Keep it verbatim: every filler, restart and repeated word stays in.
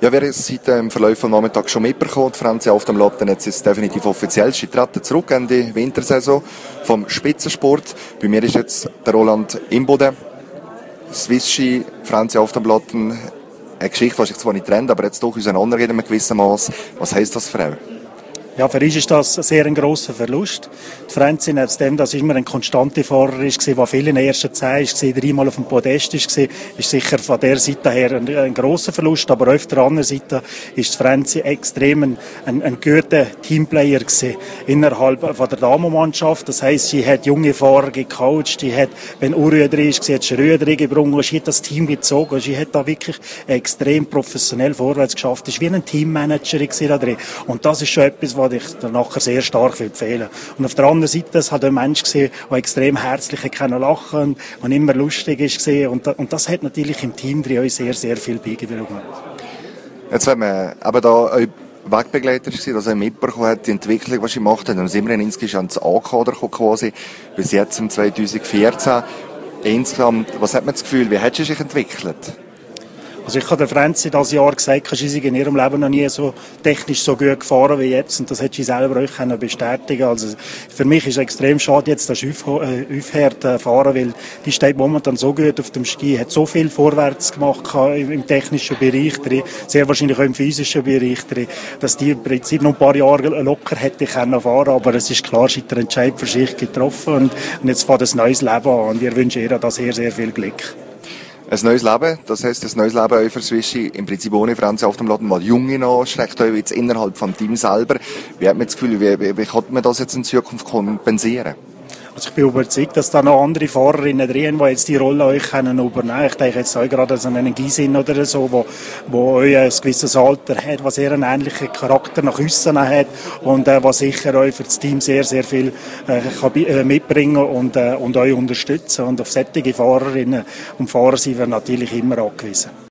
Ja, wer es seit im Verlauf des Nachmittags schon mitbekommen, Franzi auf dem Lappen, jetzt ist es definitiv offiziell. Sie treten zurück in die Wintersaison vom Spitzensport. Bei mir ist jetzt der Roland Imboden. Swiss Ski, Franzi auf dem Lappen, eine Geschichte, die sich zwar nicht trennt, aber jetzt doch auseinandergeht in einem gewissen Maß. Was heisst das für Frauen? Ja, für uns ist das ein sehr ein grosser Verlust. Die Franzi, nebst dem, dass immer ein konstanter Fahrer ist, der viel in den ersten zehn war, dreimal auf dem Podest war, ist sicher von der Seite her ein, ein grosser Verlust. Aber auf der anderen Seite ist die Franzi extrem ein, ein, ein guter Teamplayer gewesen, innerhalb von der Damenmannschaft. Das heisst, sie hat junge Fahrer gecoacht, sie hat, wenn Urrüder ist, sie hat Schröder gebrungen, sie hat das Team gezogen, sie hat da wirklich extrem professionell vorwärts geschafft. Sie war wie ein Teammanager da drin. Und das ist schon etwas, was ich dann nachher sehr stark empfehlen. Und auf der anderen Seite, es hat ein Mensch gesehen, der extrem herzlich kann lachen und immer lustig ist gesehen. Und, und das hat natürlich im Team drin sehr, sehr viel beigetragen. Jetzt, wenn man eben da Wegbegleiter war, dass er mitbekommen hat, die Entwicklung, die sie gemacht hat, und Simran insgesamt ans A-Kader quasi, bis jetzt im zwanzig vierzehn. Insgesamt, was hat man das Gefühl, wie hat sie sich entwickelt? Also ich habe der Franzi dieses Jahr gesagt, sie ist in ihrem Leben noch nie so technisch so gut gefahren wie jetzt, und das hat sie selber euch können bestätigen. Also für mich ist es extrem schade, jetzt das Aufhört äh, fahren, weil die steht momentan so gut auf dem Ski, hat so viel vorwärts gemacht im, im technischen Bereich drin, sehr wahrscheinlich auch im physischen Bereich drin, dass die im Prinzip noch ein paar Jahre locker hätte können fahren, aber es ist klar, sie hat den Entscheid für sich getroffen und, und jetzt fängt ein neues Leben an, und wir wünschen ihr da sehr, sehr viel Glück. Ein neues Leben, das heisst, ein neues Leben auch für Swiss Ski, im Prinzip ohne Franzi auf dem Laden, mal Junge noch, schreckt euch jetzt innerhalb vom Team selber. Wie hat man das Gefühl, wie, wie, wie kann man das jetzt in Zukunft kompensieren? Also ich bin überzeugt, dass da noch andere Fahrerinnen drin, die jetzt die Rolle euch können übernehmen. Ich denke jetzt auch gerade an einen Gisin oder so, wo, wo euch ein gewisses Alter hat, was eher einen ähnlichen Charakter nach aussen hat und äh, was sicher euch für das Team sehr, sehr viel äh, kann, äh, mitbringen und, äh, und euch unterstützen. Und auf solche Fahrerinnen und Fahrer sind wir natürlich immer angewiesen.